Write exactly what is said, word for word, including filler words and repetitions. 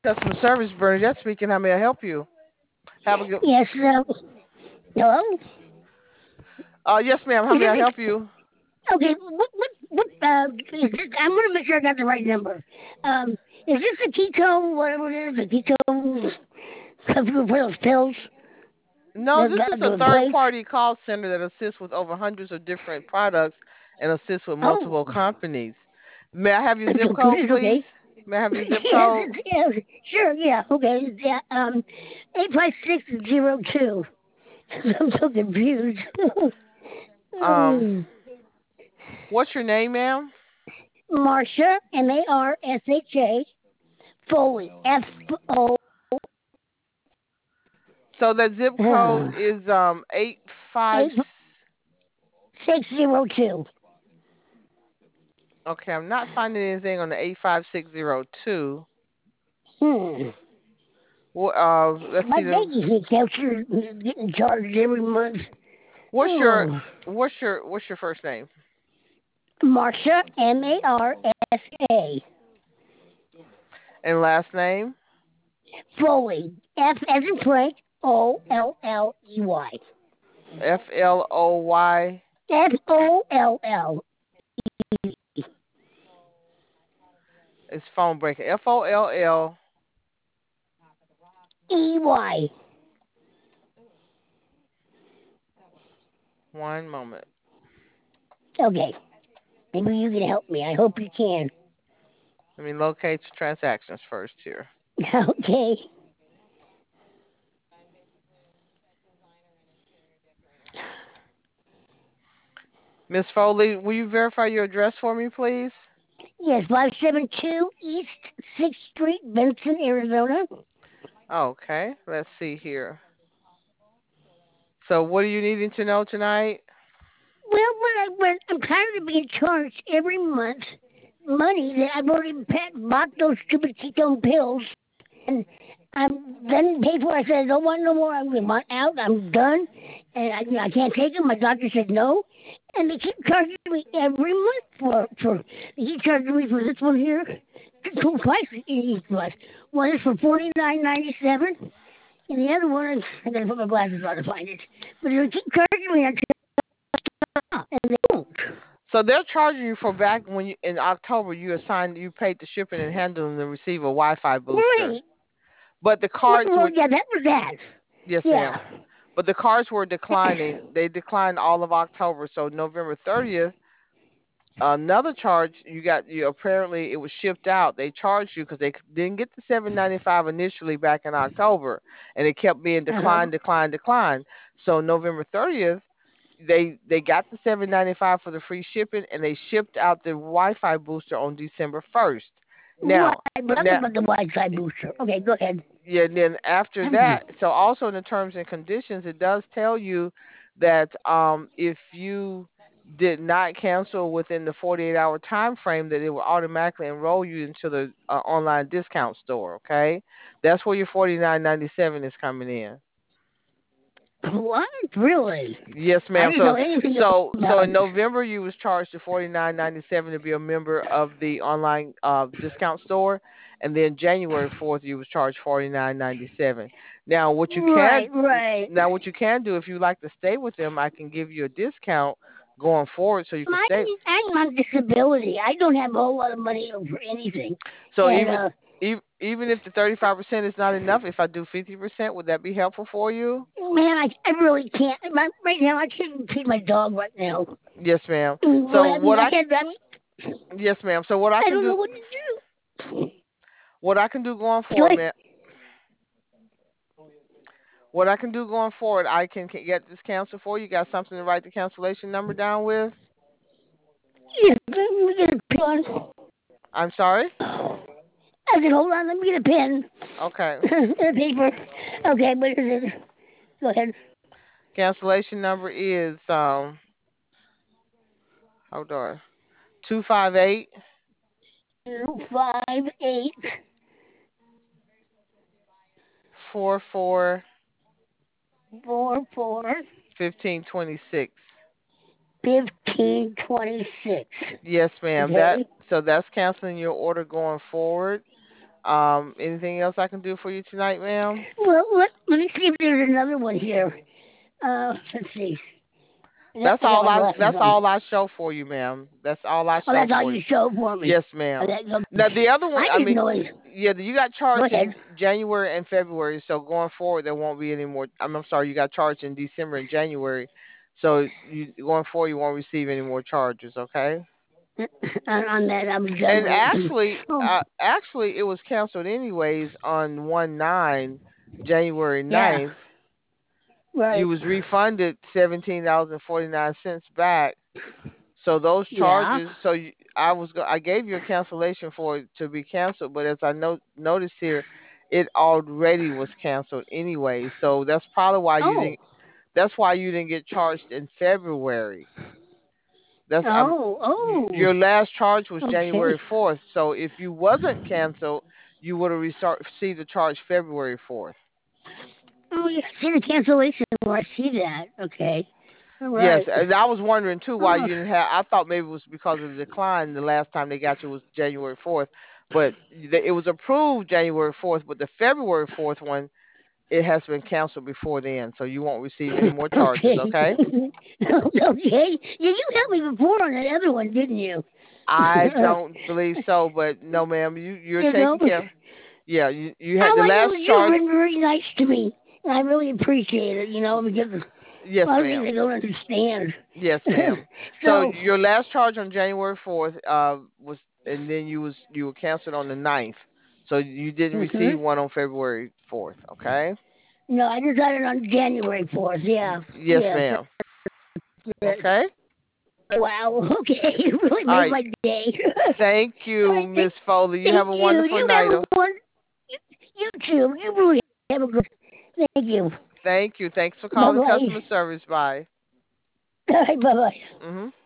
Customer service, Bernadette speaking. How may I help you? Have a good. Yes, uh, hello? Uh, yes, ma'am. How Is may I this help you? okay? What, what, what, uh, is this, I'm gonna make sure I got the right number. Um, is this the Kiko, whatever it is, the Kiko, for those pills No, that this got is to a replace? third-party call center that assists with over hundreds of different products and assists with Oh, multiple companies. May I have your it's zip okay, code, it's please? okay. May I have your zip Yes, code? it's, yes, sure, yeah, okay, yeah, um, eight five six zero two. I'm so confused. Um, Hmm. what's your name, ma'am? Marsha, M A R S H A, Foley, F O So that zip code is um eight five. eight six zero two. Okay, I'm not finding anything on the eight five six zero two. Hmm. Well, uh, let's My see the. baby voucher is getting charged every month. What's your Oh. what's your what's your first name Marsha, M A R S A. and last name? Foley, F as in Frank, O L L E Y. F L O Y. F O L L It's phone breaking. F O L L. E Y. One moment. Okay, maybe you can help me. I hope you can. Let me locate your transactions first here. Okay. Miss Foley, will you verify your address for me, please? Yes, five seven two East sixth Street, Benson, Arizona. Okay, let's see here. So, what are you needing to know tonight? Well, when I when I'm tired of being charged every month money that I've already pa- bought those stupid ketone pills, and I'm then paid for. I said I don't want no more. I'm want out. I'm done, and I, I can't take them. My doctor said no, and they keep charging me every month for for. They keep charging me for this one here, two twice each month. One is for forty nine ninety seven, and the other one is I gotta put my glasses on to find it. But they keep charging me until and they won't. So they're charging you for back when you in October you assigned you paid the shipping and handling to receive a Wi-Fi booster. Right. But the Well, cards well, were yeah, that was that. yes, Yeah. ma'am. But the cards were declining. They declined all of October. So November thirtieth, another charge you got. You apparently it was shipped out. They charged you because they didn't get the seven ninety five initially back in October, and it kept being Uh huh. declined, declined, declined. So November thirtieth, they they got the seven ninety five for the free shipping, and they shipped out the Wi-Fi booster on December first. Right, Now, but that was now about the Wi-Fi booster. Okay, go ahead. yeah, and then after that, so also in the terms and conditions, it does tell you that um, if you did not cancel within the forty-eight hour time frame, that it will automatically enroll you into the uh, online discount store. Okay, that's where your forty-nine ninety-seven is coming in. What? Really? Yes, I ma'am. didn't know So, anything so, so about in it. November, you was charged to forty nine ninety seven to be a member of the online uh, discount store, and then January fourth, you was charged forty nine ninety seven. Now, what you can Right, right. now what you can do if you like to stay with them, I can give you a discount going forward, so you can My, stay. I'm on disability. I don't have a whole lot of money for anything. So And, even uh, even even if the thirty five percent is not enough, if I do fifty percent, would that be helpful for you? man, I, I really can't. My, right now, I can't even feed my dog right now. Yes, ma'am. Well, So I mean, what I I had, I mean, yes, ma'am. So what I I can don't know do what to do. what I can do going Go forward, ahead. ma'am. What I can do going forward, I can ca- get this canceled for you. Got something to write the cancellation number down with? Yeah, let me get a pen. I'm sorry? I said, hold on, let me get a pen Okay. and a paper. Okay, what is it? Go ahead. Cancellation number is um hold on. Two five eight Two five eight four four four four fifteen twenty six. fifteen twenty six. Yes, ma'am. That Okay. so that's canceling your order going forward. Um, anything else I can do for you tonight, ma'am? Well, let, let me see if there's another one here. Uh, let's see. I got, That's I got all my I glasses that's on. all I show for you, ma'am. That's all I Oh, show that's all for you you. show for me. Yes, Oh, ma'am. that, go- Now the other one, I I didn't mean, know it. yeah, you got Go charged ahead. in January and February, so going forward there won't be any more. I'm, I'm sorry, you got charged in December and January, so you going forward you won't receive any more charges, okay? on, on that, I'm And juggling. actually, Oh, uh, actually it was canceled anyways on one nine, January yeah, ninth. You right. was refunded seventeen dollars and forty-nine cents back. So those Yeah. charges, so you, I was go, I gave you a cancellation for it to be canceled, but as I know noticed here, it already was canceled anyway. So that's probably why you Oh, didn't. That's why you didn't get charged in February. That's um, oh, y- oh. your last charge was Okay. January fourth. So if you wasn't canceled, you would have received the charge February fourth. Oh, yeah. See the cancellation where I see that. Okay. All Yes, right. and I was wondering too why Oh, you didn't have. I thought maybe it was because of the decline. The last time they got you was January fourth, but the- it was approved January fourth. But the February fourth one, it has been canceled before then, so you won't receive any more charges. okay. Okay? okay. Yeah, you helped me before on that other one, didn't you? I don't believe so, but no, ma'am, you you're you know? taking care. Yeah, you you had Oh, the well, you, last you've charge. been very nice to me. And I really appreciate it, you know, because a Yes, lot of things ma'am. I don't understand. Yes, ma'am. So so, your last charge on January fourth uh, was, and then you was you were canceled on the ninth. So you didn't hmm receive one on February fourth, okay? no, I decided on January fourth. Yeah. Yes, Yes. ma'am. Yes. Okay? Wow. Okay. You really All made right. my day. Thank All you, right. Thank, Miss Foley. You thank have a you. wonderful You night. have Oh, a one. You, you too. You really have a good. Thank you. thank you. Thanks for Bye calling bye. customer service. Bye. All right. Bye bye. Mhm.